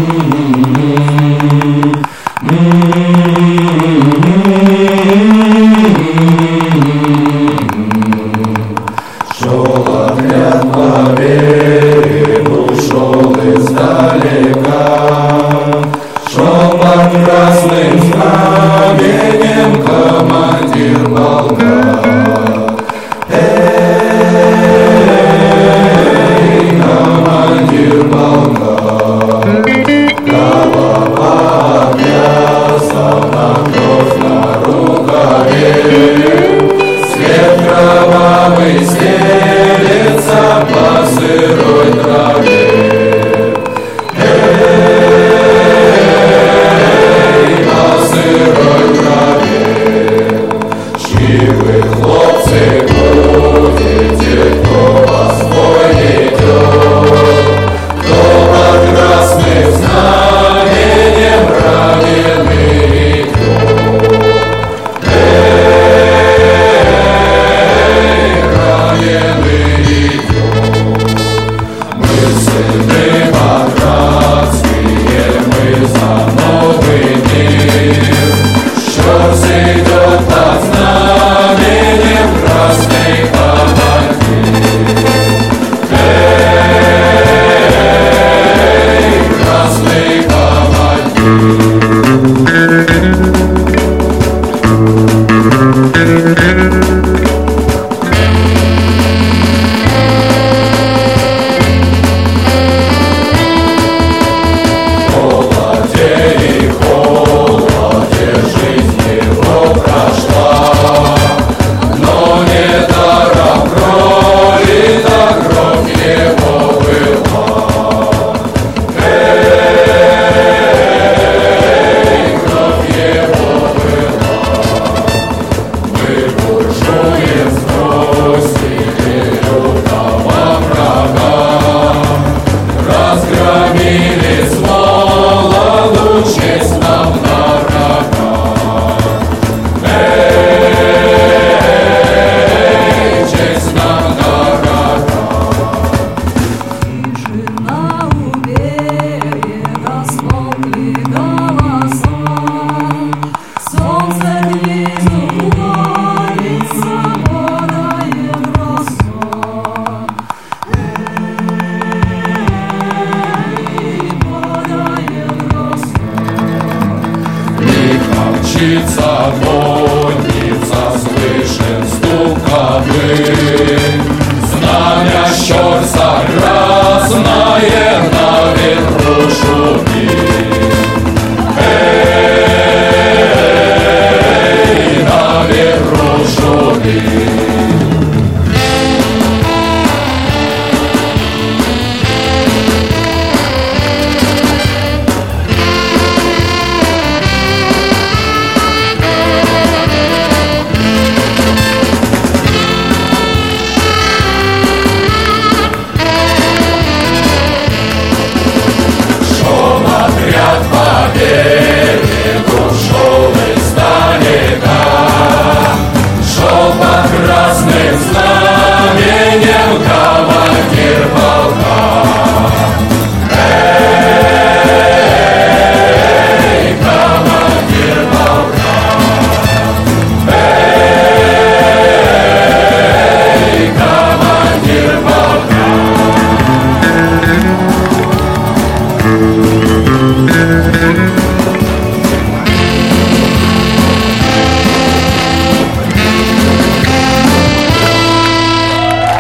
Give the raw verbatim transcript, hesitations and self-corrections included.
Шел отряд по берегу, шел издалека, шел под красным знаменем командир полка. Эй, командир полка, голова обвязана, кровь на рукаве, свет кровавый стелется по сырой траве. Эй, по сырой траве, чьи вы, хлопцы, будете, кто вас в бой ведет, кто под красным знаменем раненый идет. Мы сыны братские, мы за новый мир. Щерс идет под знаменем красный командир. Эй, красный разгромили смолу, честь нам на врага. Эй, честь нам на врага. Тишина у берега, смолкли голоса, солнце внизу клонится, падает роса. Мчится конница, слышен стук копыт, знамя Щерса красное на ветру шумит.